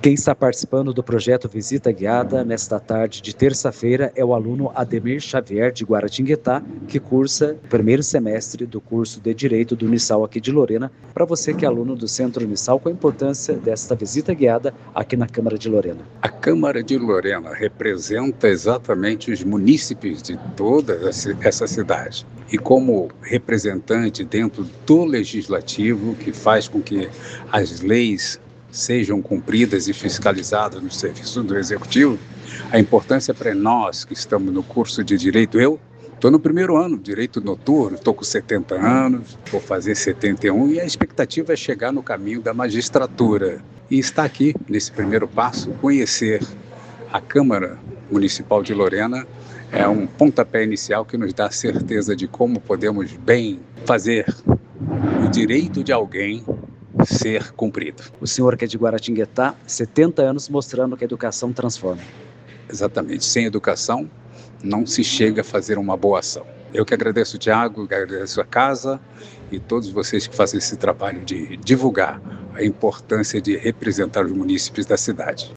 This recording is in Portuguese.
Quem está participando do projeto Visita Guiada nesta tarde de terça-feira é o aluno Ademir Xavier de Guaratinguetá, que cursa o primeiro semestre do curso de Direito do Unisal aqui de Lorena. Para você que é aluno do Centro Unisal, qual a importância desta visita guiada aqui na Câmara de Lorena? A Câmara de Lorena representa exatamente os munícipes de toda essa cidade. E como representante dentro do Legislativo, que faz com que as leis sejam cumpridas e fiscalizadas no serviço do Executivo, a importância para nós que estamos no curso de Direito, eu estou no primeiro ano, Direito Noturno, estou com 70 anos, vou fazer 71 e a expectativa é chegar no caminho da magistratura. E estar aqui, nesse primeiro passo, conhecer a Câmara Municipal de Lorena é um pontapé inicial que nos dá certeza de como podemos bem fazer o direito de alguém ser cumprido. O senhor que é de Guaratinguetá, 70 anos mostrando que a educação transforma. Exatamente. Sem educação, não se chega a fazer uma boa ação. Eu que agradeço o Thiago, agradeço a casa e todos vocês que fazem esse trabalho de divulgar a importância de representar os munícipes da cidade.